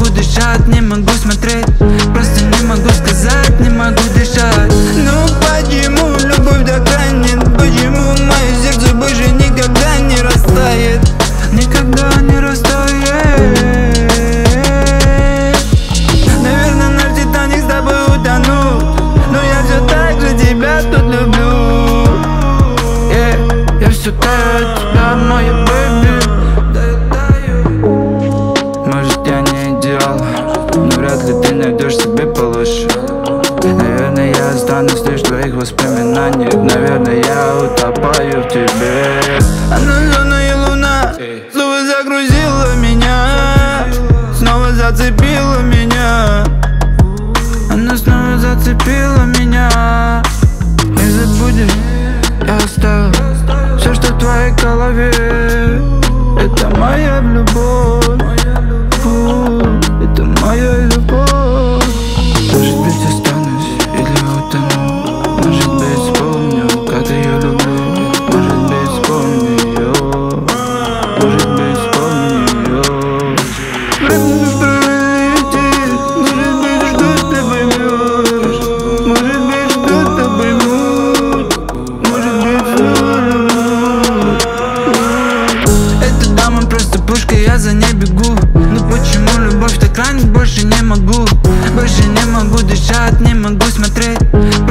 могу дышать, не могу смотреть, просто не могу сказать, не могу дышать. Ну почему любовь так ранит? Почему мое сердце больше никогда не растает? Никогда не растает. Наверное, наш Титаник с тобой утонул, но я все так же тебя тут люблю. Я все таю от тебя, моя бэйби. Может, я не идеал, но вряд ли ты найдешь себе получше. Наверное, я останусь лишь в твоих воспоминаниях. Наверное, я утопаю в тебе. Она зеленая луна снова загрузила меня, снова зацепила меня. Она снова зацепила меня. Не забудешь, я оставил все, что в твоей голове. Это моя любовь, это моя любовь. Может быть, останусь или утону, может быть, вспомню, как ее люблю. Может быть, вспомню ее, может быть, вспомню ее. Время пролетит, может быть, что-то поймет, может быть, что-то поймут, может быть, что-то. Эта дама просто пушка, я за ней бегу. Но почему любовь так ранит? Больше не могу дышать, не могу смотреть,